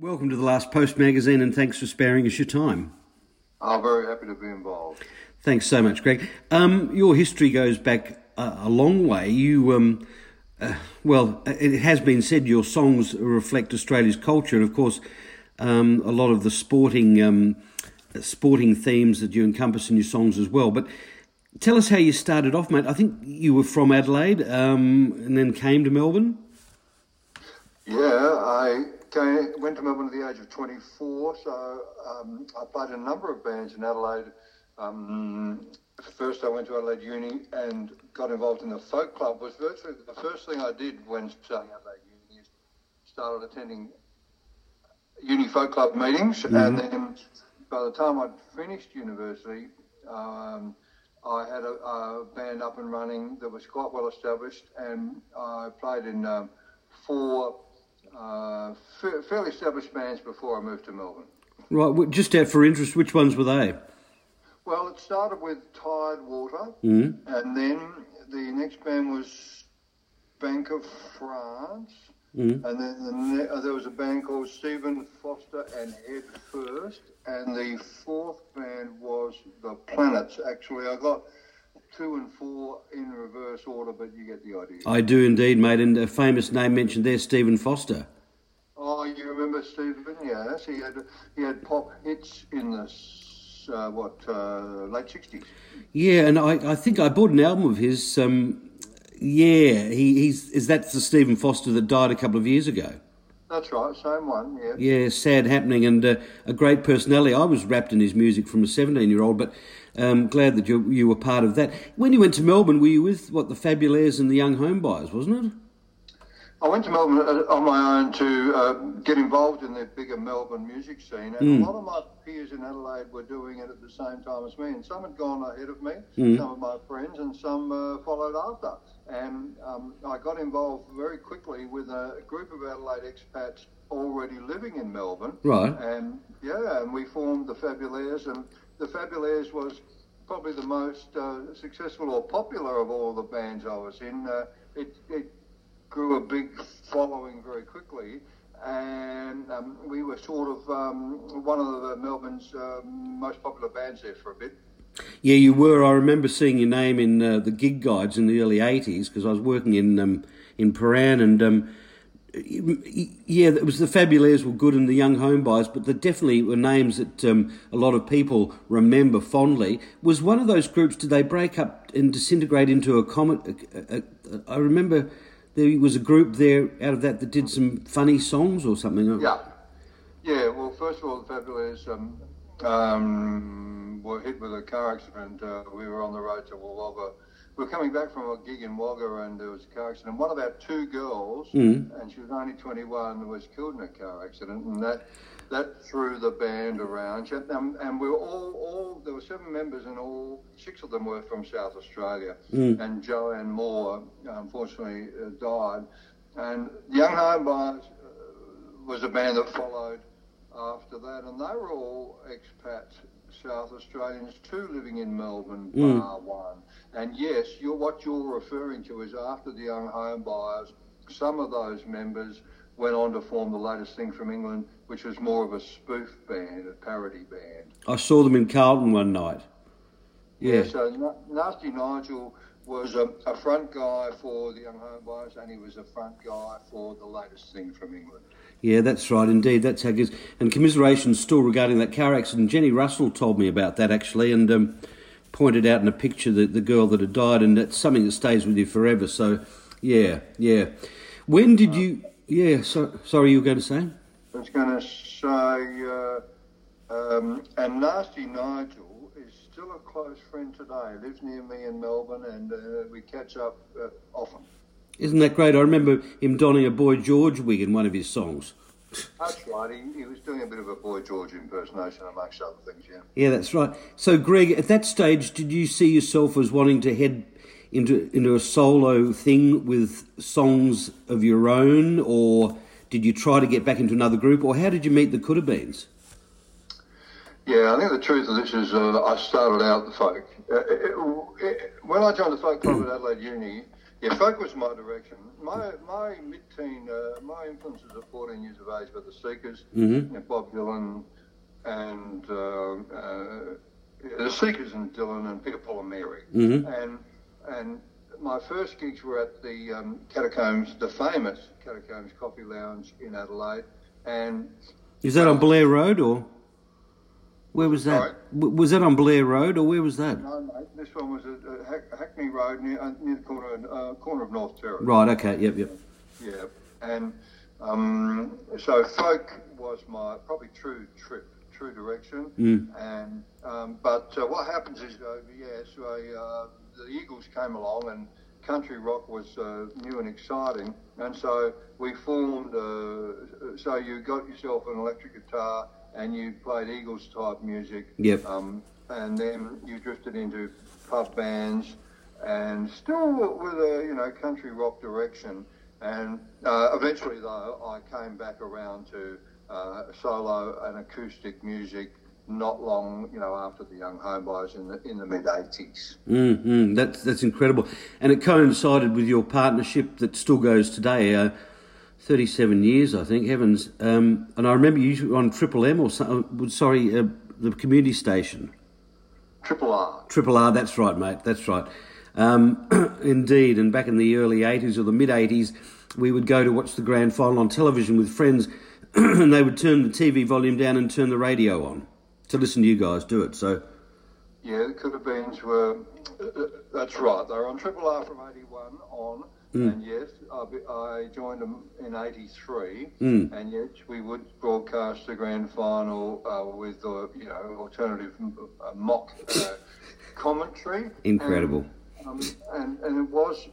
Welcome to the Last Post magazine, and thanks for sparing us your time. I'm very happy to be involved. Thanks so much, Greg. Your history goes back a long way. It has been said your songs reflect Australia's culture, and of course, a lot of the sporting themes that you encompass in your songs as well. But tell us how you started off, mate. I think you were from Adelaide, and then came to Melbourne. Yeah, I went to Melbourne at the age of 24, so I played in a number of bands in Adelaide. First I went to Adelaide Uni and got involved in the folk club. Was virtually the first thing I did when starting Adelaide Uni. Started attending uni folk club meetings, and then by the time I'd finished university, I had a band up and running that was quite well established, and I played in four fairly established bands before I moved to Melbourne. Right, just out for interest, which ones were they? Well, it started with Tidewater, and then the next band was Bank of France, and then there was a band called Stephen Foster and Head First, and the fourth band was The Planets. Actually, I got 2 and 4 in reverse order, but you get the idea. I do indeed, mate, and a famous name mentioned there, Stephen Foster. Oh, you remember Stephen? Yes, he had pop hits in the late 60s. Yeah, and I think I bought an album of his. That's the Stephen Foster that died a couple of years ago. That's right, same one, yeah. Yeah, sad happening, and a great personality. I was wrapped in his music from a 17-year-old, but glad that you were part of that. When you went to Melbourne, were you with, the Fabulaires and the Young Homebuyers, wasn't it? I went to Melbourne on my own to get involved in the bigger Melbourne music scene, and a lot of my peers in Adelaide were doing it at the same time as me, and some had gone ahead of me, some of my friends, and some followed after. And I got involved very quickly with a group of Adelaide expats already living in Melbourne. Right. And we formed the Fabulaires, and the Fabulaires was probably the most successful or popular of all the bands I was in. It grew a big following very quickly, and we were sort of one of Melbourne's most popular bands there for a bit. Yeah, you were. I remember seeing your name in the gig guides in the early 80s because I was working in Paran, and it was the Fabulaires were good and the Young Homebuyers, but there definitely were names that a lot of people remember fondly. Was one of those groups, did they break up and disintegrate into I remember there was a group there out of that did some funny songs or something. Yeah. Well, first of all, the Fabulaires were hit with a car accident. We were on the road to Wagga. We were coming back from a gig in Wagga, and there was a car accident. One of our 2 girls, and she was only 21, was killed in a car accident, and that threw the band around. And we were all there were 7 members, and all 6 of them were from South Australia. And Joanne Moore, unfortunately, died. And the Young Homebuyers was a band that followed after that, and they were all expats, South Australians too, living in Melbourne, bar one. And yes, what you're referring to is after the Young Homebuyers, some of those members went on to form the latest thing from England, which was more of a spoof band, a parody band. I saw them in Carlton one night. Yeah, so Nasty Nigel was a front guy for the Young Homebuyers, and he was a front guy for the latest thing from England. Yeah, that's right, indeed. That's how it is. And commiserations still regarding that car accident. Jenny Russell told me about that, actually, and pointed out in a picture the girl that had died, and that's something that stays with you forever. So, yeah. When did you... Yeah, sorry, you were going to say? I was going to say... and Nasty Nigel is still a close friend today. Lives near me in Melbourne, and we catch up often. Isn't that great? I remember him donning a Boy George wig in one of his songs. That's right. He was doing a bit of a Boy George impersonation, amongst other things, yeah. Yeah, that's right. So, Greg, at that stage, did you see yourself as wanting to head into a solo thing with songs of your own, or did you try to get back into another group, or how did you meet the Coulda Beans? Yeah, I think the truth of this is I started out the folk. When I joined the folk club at Adelaide Uni, Yeah, folk was my direction. My mid-teen, my influences at 14 years of age were the Seekers, Bob Dylan, and the Seekers and Dylan and Peter, Paul and Mary. And my first gigs were at the Catacombs, the famous Catacombs Coffee Lounge in Adelaide. And is that on Blair Road or where was that? Sorry? Was that on Blair Road or where was that? No, mate. This one was at Hackney Road near the corner of North Terrace. Right. Okay. Yep. Yeah. And so folk was my probably true direction. And but what happens is the Eagles came along and country rock was new and exciting, and so we formed. So you got yourself an electric guitar and you played Eagles type music. Yep. And then you drifted into pub bands, and still with a country rock direction. And eventually, though, I came back around to solo and acoustic music. Not long, after the Young Homebuyers in the mid '80s. That's incredible, and it coincided with your partnership that still goes today. 37 years, I think. Heavens, and I remember you were on Triple M or the community station. Triple R. Triple R. That's right, mate. That's right. Indeed, and back in the early '80s or the mid '80s, we would go to watch the grand final on television with friends, and they would turn the TV volume down and turn the radio on to listen to you guys do it. So, yeah, the Could Have Beens were. That's right. They were on Triple R from '81 on, and yes, I joined them in '83, and yes, we would broadcast the grand final with alternative mock commentary. Incredible. And it was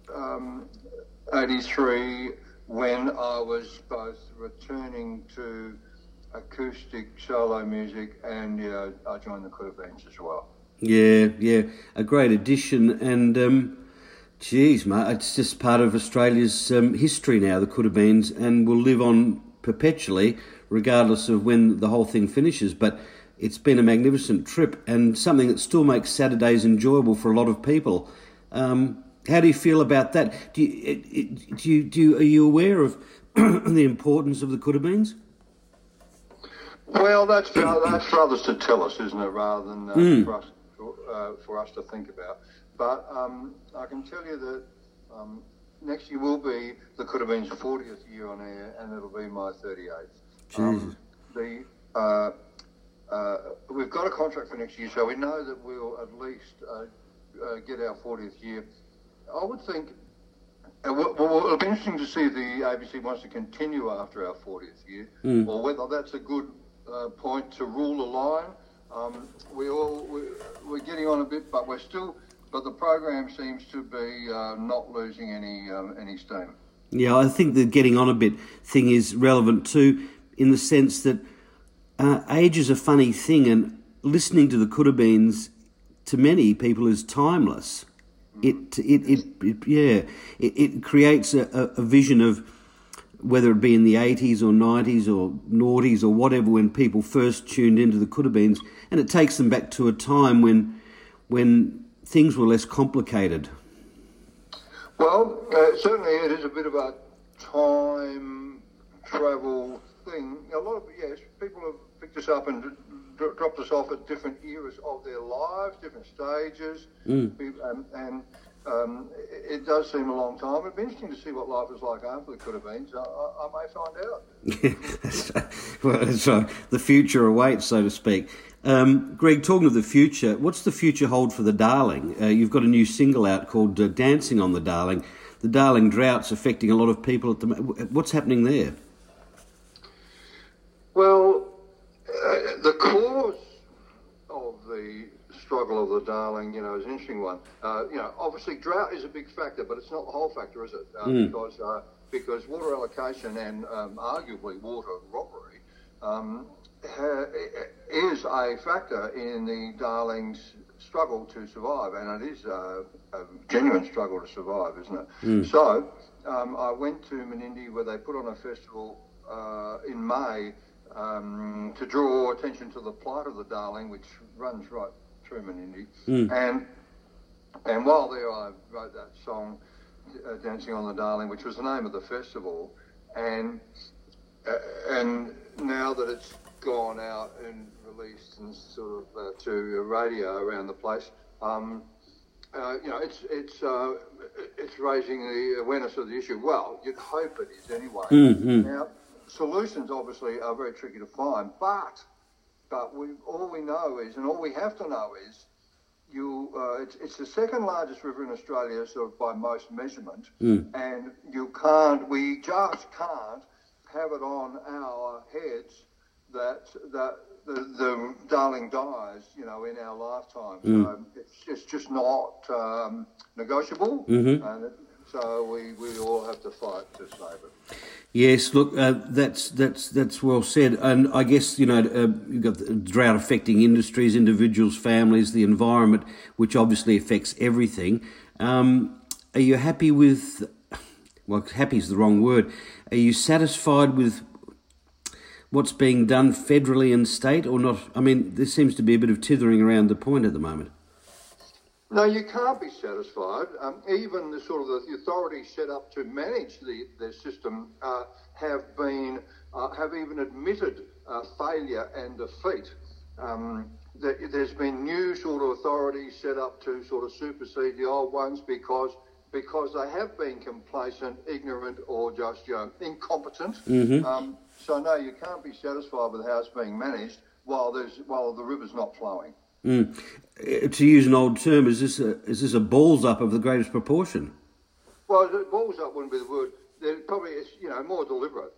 '83 when I was both returning to acoustic solo music and I joined the Could Have Beens as well. Yeah, a great addition, and geez, mate, it's just part of Australia's history now, the Could Have Beens, and will live on perpetually, regardless of when the whole thing finishes. But it's been a magnificent trip and something that still makes Saturdays enjoyable for a lot of people. How do you feel about that? Are you aware of the importance of the Could Have Beens? Well, that's for others to tell us, isn't it, rather than for us to think about. But I can tell you that next year will be the Could Have Beens' 40th year on air, and it'll be my 38th. Jesus. We've got a contract for next year, so we know that we'll at least get our 40th year. I would think, it'll be interesting to see if the ABC wants to continue after our 40th year, or whether that's a good point to rule the line. We're getting on a bit, but but the program seems to be not losing any steam. Yeah, I think the getting on a bit thing is relevant too, in the sense that age is a funny thing, and listening to the Could Have Beens to many people is timeless. It creates a vision of, whether it be in the 80s or 90s or noughties or whatever, when people first tuned into the Could Have Beens, and it takes them back to a time when things were less complicated. Well, certainly it is a bit of a time travel thing. A lot of people have picked us up and dropped us off at different eras of their lives, different stages, and it does seem a long time. It'd be interesting to see what life is like after the Could Have Beens. I may find out. Well, that's right. The future awaits, so to speak. Greg, talking of the future, what's the future hold for the Darling? You've got a new single out called Dancing on the Darling. The Darling drought's affecting a lot of people at the moment. What's happening there? Well, the cause of the struggle of the Darling, is an interesting one. Obviously drought is a big factor, but it's not the whole factor, is it? Because water allocation and arguably water robbery is a factor in the Darling's struggle to survive, and it is a genuine struggle to survive, isn't it? So I went to Menindee, where they put on a festival in May to draw attention to the plight of the Darling, which runs right through Menindee. And while there I wrote that song, Dancing on the Darling, which was the name of the festival, and now that it's gone out and released and sort of to radio around the place, it's raising the awareness of the issue. Well, you'd hope it is anyway. Mm-hmm. Now, solutions obviously are very tricky to find, but all we know is, and all we have to know is, it's the second largest river in Australia, sort of by most measurement, and we just can't have it on our heads that the Darling dies, in our lifetime. So it's just not negotiable, and so we all have to fight to save it. Yes, look, that's well said, and I guess you've got the drought affecting industries, individuals, families, the environment, which obviously affects everything. Are you happy with? Well, happy is the wrong word. Are you satisfied with what's being done federally and state, or not? I mean, there seems to be a bit of tithering around the point at the moment. No, you can't be satisfied. Even the authorities set up to manage the system have even admitted failure and defeat. There's been new sort of authorities set up to sort of supersede the old ones because they have been complacent, ignorant, or just incompetent. Mm-hmm. So no, you can't be satisfied with how it's being managed while the river's not flowing. To use an old term, is this a balls up of the greatest proportion? Well, balls up wouldn't be the word. There probably is, more deliberate.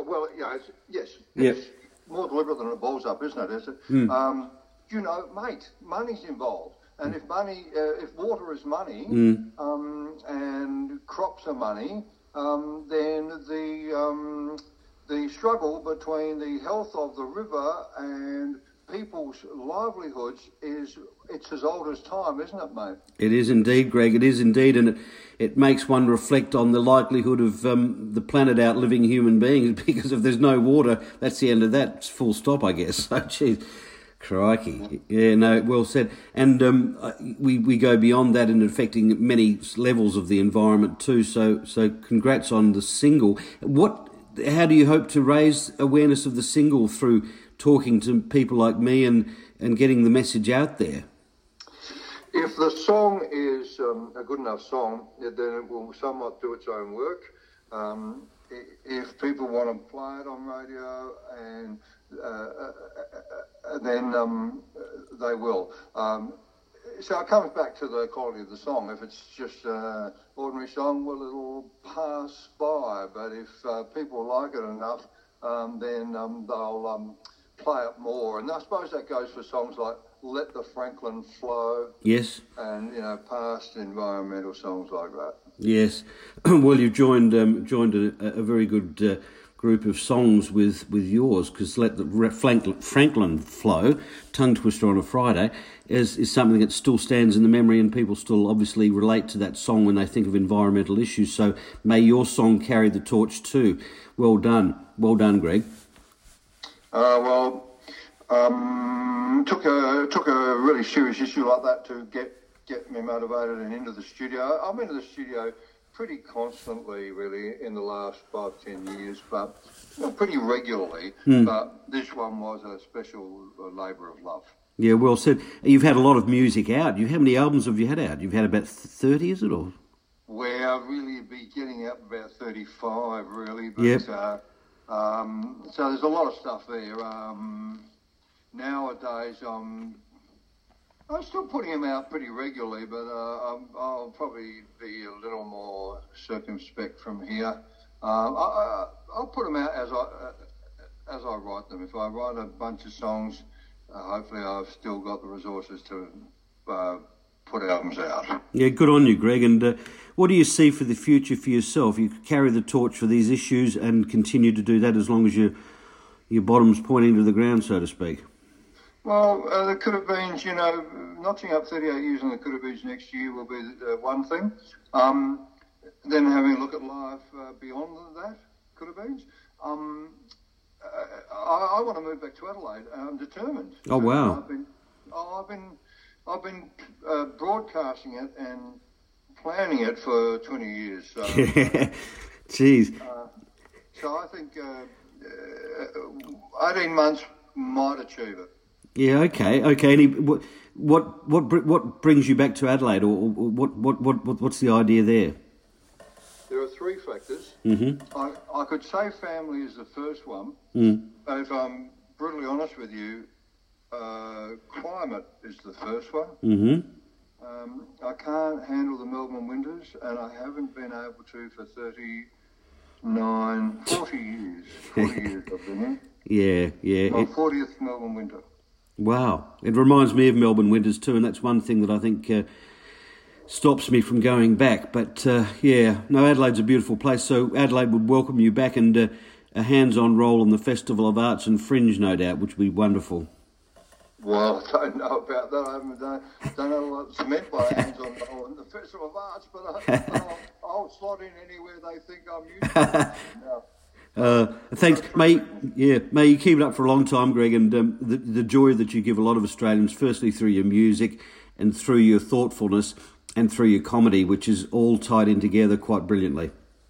It's more deliberate than a balls up, isn't it? Mate, money's involved, and if water is money, and crops are money, then the struggle between the health of the river and people's livelihoods it's as old as time, isn't it, mate? It is indeed, Greg. It is indeed, and it makes one reflect on the likelihood of the planet outliving human beings, because if there's no water, that's the end of that. It's full stop, I guess. So, geez, crikey. Yeah, no, well said. And we go beyond that in affecting many levels of the environment too. So congrats on the single. How do you hope to raise awareness of the single through talking to people like me and getting the message out there? If the song is a good enough song, then it will somewhat do its own work. If people want to play it on radio, and then they will. So it comes back to the quality of the song. If it's just an ordinary song, well, it'll pass by. But if people like it enough, then they'll play it more. And I suppose that goes for songs like Let the Franklin Flow. Yes. And, past environmental songs like that. Yes. Well, you've joined a very good group of songs with yours, because Let the Franklin Flow, Tongue Twister on a Friday, is something that still stands in the memory, and people still obviously relate to that song when they think of environmental issues. So may your song carry the torch too. Well done, Greg. Took a really serious issue like that to get me motivated and into the studio. I'm into the studio pretty constantly, really, in the last 5-10 years, but pretty regularly. But this one was a special labour of love. Yeah, well said. You've had a lot of music out. How many albums have you had out? You've had about 30, is it? Or? We're really be getting up about 35, really. But, yep. So there's a lot of stuff there. Nowadays, I'm still putting them out pretty regularly, but I'll probably be a little more circumspect from here. I'll put them out as I write them. If I write a bunch of songs, hopefully I've still got the resources to put albums out. Yeah, good on you, Greg. And what do you see for the future for yourself? You carry the torch for these issues and continue to do that as long as your bottom's pointing to the ground, so to speak. Well, the Could Have Beens, notching up 38 years on the Could Have Beens next year will be one thing. Then having a look at life beyond that, Could Have Beens. I want to move back to Adelaide. I'm determined. Oh wow! I've been broadcasting it and planning it for 20 years. So, Jeez. So I think 18 months might achieve it. Yeah. Okay. And what brings you back to Adelaide, or what's the idea there? There are three factors. Mm-hmm. I could say family is the first one. But if I'm brutally honest with you, climate is the first one. Mm-hmm. I can't handle the Melbourne winters, and I haven't been able to for 40 years. 40 years I've been here. Yeah. My 40th Melbourne winter. Wow. It reminds me of Melbourne winters too, and that's one thing that I think stops me from going back. But, Adelaide's a beautiful place, so Adelaide would welcome you back, and a hands-on role in the Festival of Arts and Fringe, no doubt, which would be wonderful. Well, I don't know about that. I don't know what's meant by hands-on role in the Festival of Arts, but I'll slot in anywhere they think I'm useful. Thanks. May you keep it up for a long time, Greg, and the joy that you give a lot of Australians, firstly through your music and through your thoughtfulness and through your comedy, which is all tied in together quite brilliantly.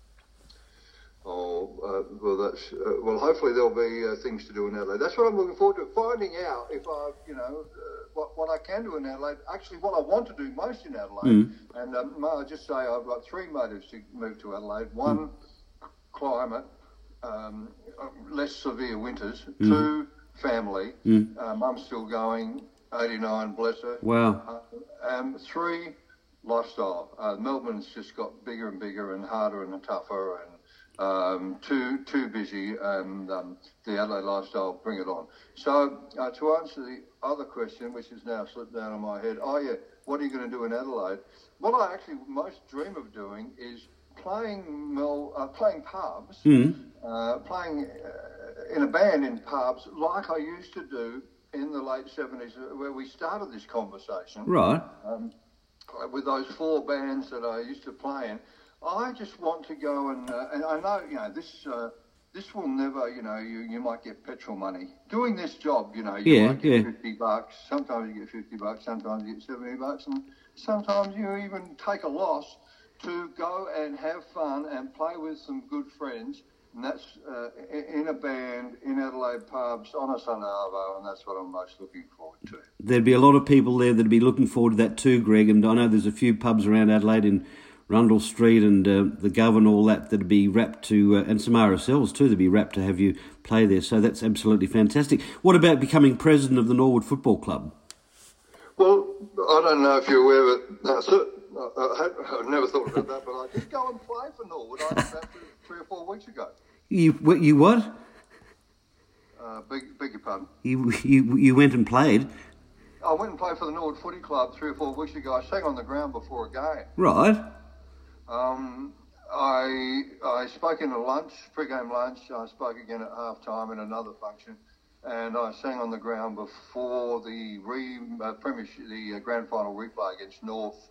Well, hopefully there'll be things to do in Adelaide. That's what I'm looking forward to, finding out if what I can do in Adelaide, actually what I want to do most in Adelaide. And I'll just say I've got three motives to move to Adelaide. One, climate, less severe winters. Two, family. Mum's still going, 89, bless her. Wow. Three, lifestyle. Melbourne's just got bigger and bigger and harder and tougher and too busy, and the Adelaide lifestyle, bring it on. So to answer the other question, which has now slipped down on my head, what are you going to do in Adelaide? What I actually most dream of doing is playing pubs, playing in a band in pubs like I used to do in the late 70s, where we started this conversation. Right. With those four bands that I used to play in. I just want to go and I know, this will never, you might get petrol money. Doing this job, you might get $50. Sometimes you get $50, sometimes you get $70, and sometimes you even take a loss to go and have fun and play with some good friends. And that's in a band, in Adelaide pubs, on a Sunday arvo, and that's what I'm most looking forward to. There'd be a lot of people there that'd be looking forward to that too, Greg, and I know there's a few pubs around Adelaide in Rundle Street and the Gov and all that'd be rapt to, and some RSLs too, that'd be rapt to have you play there. So that's absolutely fantastic. What about becoming president of the Norwood Football Club? Well, I don't know if you're aware, but that's it. I've never thought about that, but I did go and play for Norwood. I did that 3 or 4 weeks ago. You what? Beg your pardon. You went and played? I went and played for the Norwood Footy Club 3 or 4 weeks ago. I sang on the ground before a game. Right. I spoke in a lunch, pre-game lunch. I spoke again at half-time in another function, and I sang on the ground before the Premiership, the grand final replay against North.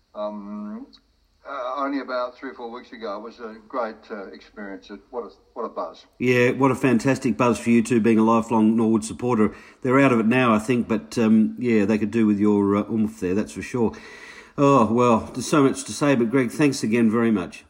Only about 3 or 4 weeks ago. It was a great experience. What a buzz! Yeah, what a fantastic buzz for you two, being a lifelong Norwood supporter. They're out of it now, I think, but they could do with your oomph there, that's for sure. Oh, well, there's so much to say, but Greg, thanks again very much.